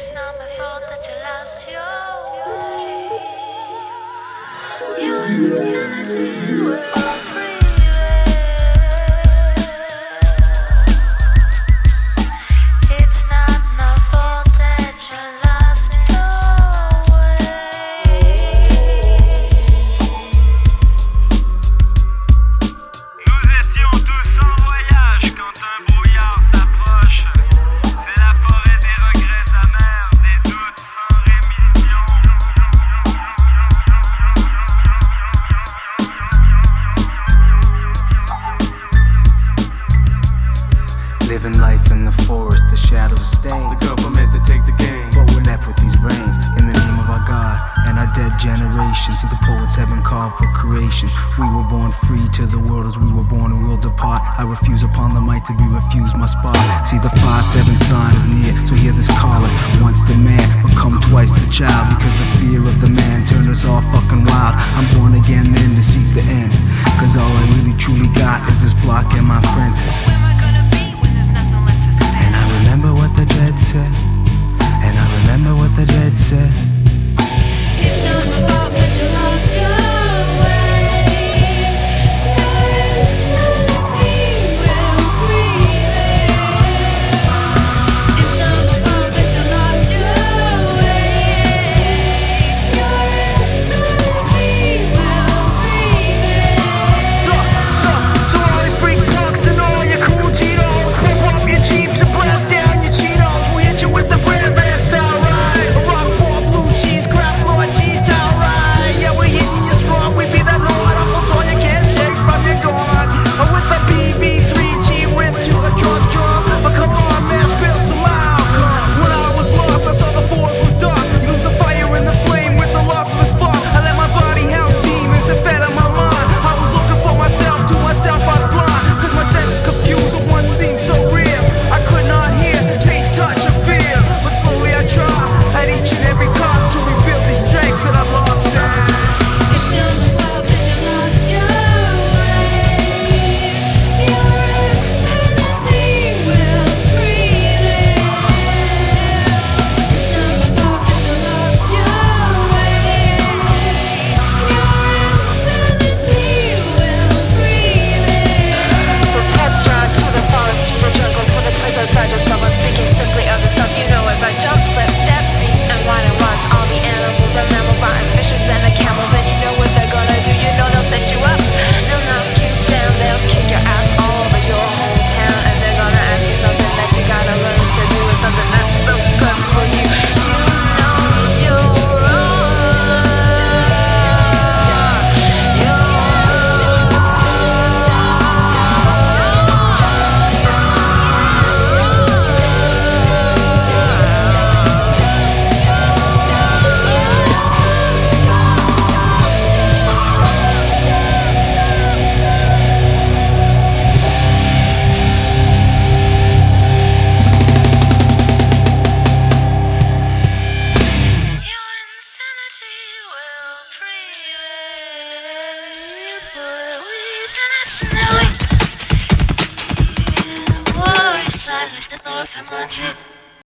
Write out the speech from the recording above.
It's not my fault that you lost your way. Your insanity will prevail. It's not my fault that you lost your Nous étions tous en voyage quand un brouillard s'approche. C'est la forêt des regrets amers, des doutes sans rémission. Living life in the forest, the shadows are stains. The government to take the game. But we're left with these reins in the name of our God and our dead generations. See, the poets have been called for creation. We were born free to the world as we were born and we'll depart. I refuse upon the might to be refused my spot. See, the 5-7 sign is near, so hear this calling. Once the man, become twice the child. Because the fear of the man turned us all fucking wild. I'm born again then to seek the end. Cause all I really truly got is this block and my friends. And I remember what the dead said. And I remember what the dead said. It's not my fault that you lost your way. Your insanity will prevail. It's not my fault that you lost your way. Your insanity will prevail. So all you freak punks and all your cool Cheetos, pump up your Jeeps and blast down your Cheetos. We'll hit you with the Brand Van style ride. A rock for blue cheese, crap Lord cheese towel ride. Yeah, we're hitting you smart, we be that Lord. Almost all you can take from your God. With a BB3G with to a drunk drum. But come on, man, spill some alcohol. When I was lost, I saw the forest was dark. You lose the fire in the flame with the loss of the spark. I let my body house demons and fed up my mind. I was looking for myself, to myself I was blind. Cause my senses confused, but one seemed so real. I could not hear, taste, touch, or feel. But slowly I try, at each and every cost, to rebuild these strengths that I've lost. It's not my fault that you lost your way. Your insanity will prevail. It's not my fault that you lost your way. Your insanity will prevail. So test drive to the forest, to the jungle, to the place outside yourself. I'm speaking simply of the stuff you know as I jump, slip, step deep and ride and watch all the animals, the mammal vines, fishes and the camels. And you know what they're gonna do, you know they'll set you up. They'll knock you down, they'll kick your ass all over your hometown. And they're gonna ask you something that you gotta learn to do, is something that's so good for you. You know you're Your insanity will prevail. Ой, сальность, это новый формат.